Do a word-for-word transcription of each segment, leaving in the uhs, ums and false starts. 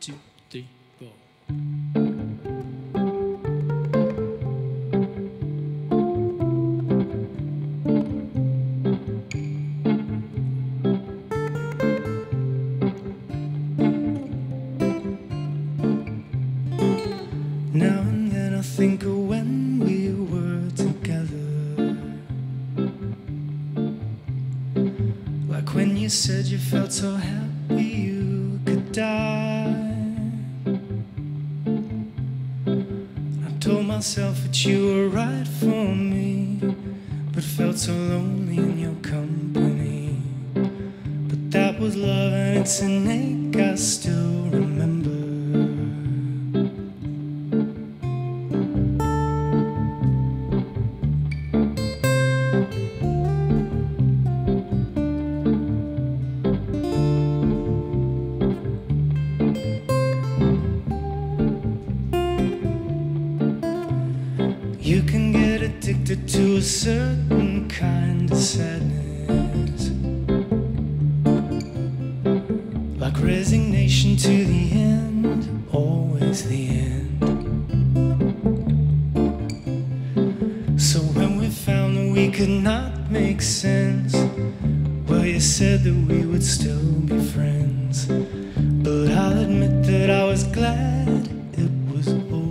two, three, four. Now and then I think of when we were together, like when you said you felt so happy you could die. I told myself that you were right for me, but felt so lonely in your company. But that was love and it's an ache I still remember. You can get addicted to a certain kind of sadness, like resignation to the end, always the end. So when we found that we could not make sense, well, you said that we would still be friends. But I'll admit that I was glad it was over.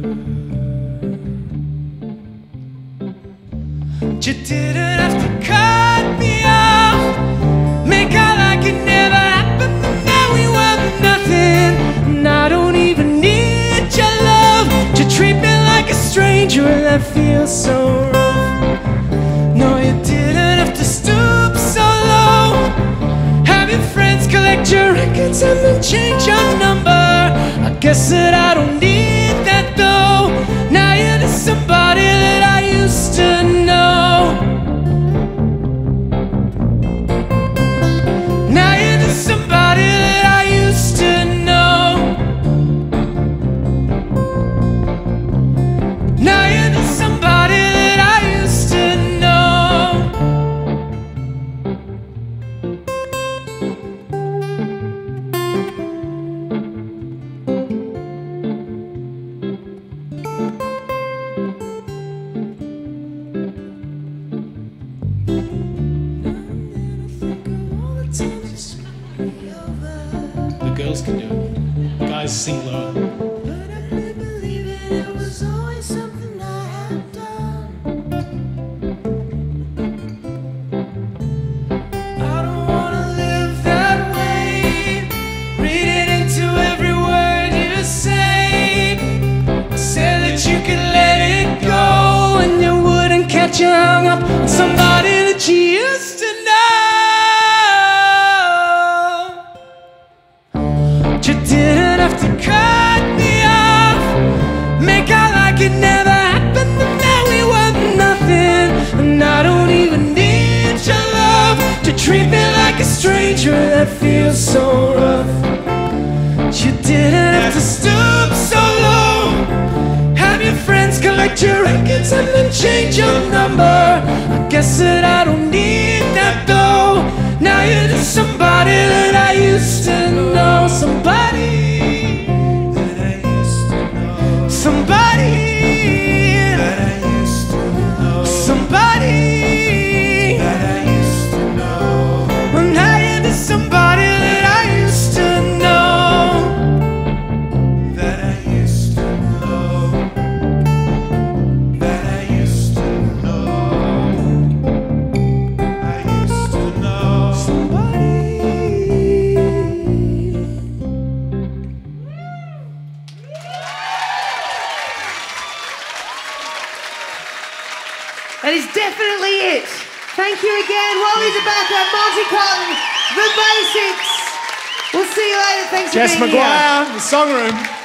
You didn't have to cut me off, make out like it never happened, but now we were nothing. And I don't even need your love. You treat me like a stranger and that feels so rough. No, you didn't have to stoop so low, have your friends collect your records and then change your number. I guess that I don't need that though. Now you're just somebody that I used to know. The girls can do it. Guys sing lower. But I really believe it, it was always something I had done. I don't wanna live that way, read it into every word you say. I said that you could let it go and you wouldn't catch you hung up on somebody that you used to know. You didn't have to cut me off, make out like it never happened, but now we were nothing. And I don't even need your love to treat me like a stranger that feels so rough. You didn't have to stoop so low, have your friends collect your records and then change your number. I guess that I don't need that though. Now you're just somebody that I used to know. Somebody that I used to know. Somebody that I used to know. Somebody that I used to know. And now you're just somebody that I used to know. That I used to know. That I used to know. I used to know. Somebody. That is definitely it. Thank you again. Wally DeBacco, Monty Cotton, The Basics. We'll see you later. Thanks Jess for being here. McGuire, the song room.